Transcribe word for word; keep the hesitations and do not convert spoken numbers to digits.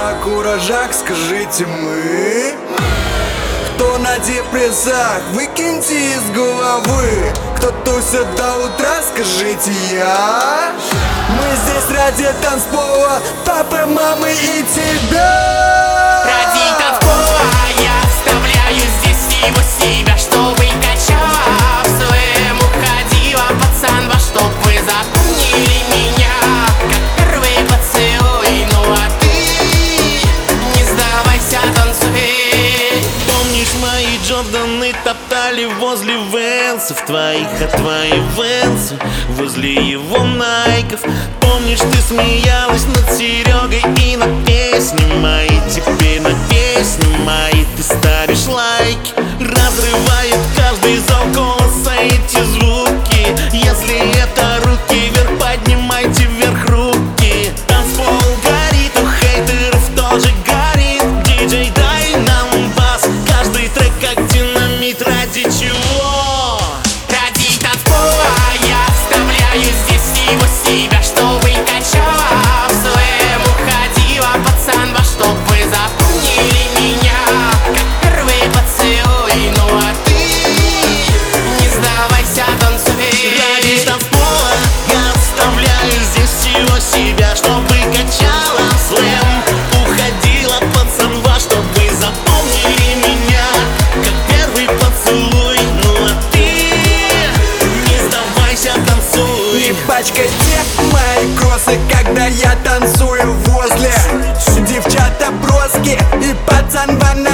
на куражах, скажите мы. Кто на депрессах, выкиньте из головы. Кто тусит до утра, скажите я. Мы здесь ради танцпола, папы, мамы и тебя. Ради танцпола я оставляю здесь его себя, чтобы качала в своем уходила пацан, во чтоб вы запомнили меня как первый поцелуй. Ну а ты не сдавайся, танцуй. Помнишь, мои Джорданы топтали возле Венсов твоих, а твои Венсы возле его Найков. Помнишь, ты смеялась над Серегой и на песни мои. Теперь на песни мои ты ставишь лайки. Разрывает каждый зал голоса эти звуки. Если это руки вверх, поднимайте вверх руки. Танцпол горит, у хейтеров тоже горит. Диджей, дай нам бас, каждый трек как динамит. Ради чего? Ради танцпола я оставляю здесь его себя, чтобы качала в своем уходила пацан, во чтоб вы запомнили меня как первый поцелуй. Ну а ты не сдавайся, танцуй. Ради танцпола я оставляю здесь его себя, чтобы качала слэм. Уходила пацан, во чтоб вы запомнили меня как первый поцелуй. Ну а ты не сдавайся, танцуй. Не пачкайте мои кроссы, когда я танцую возле девчата броски и пацан в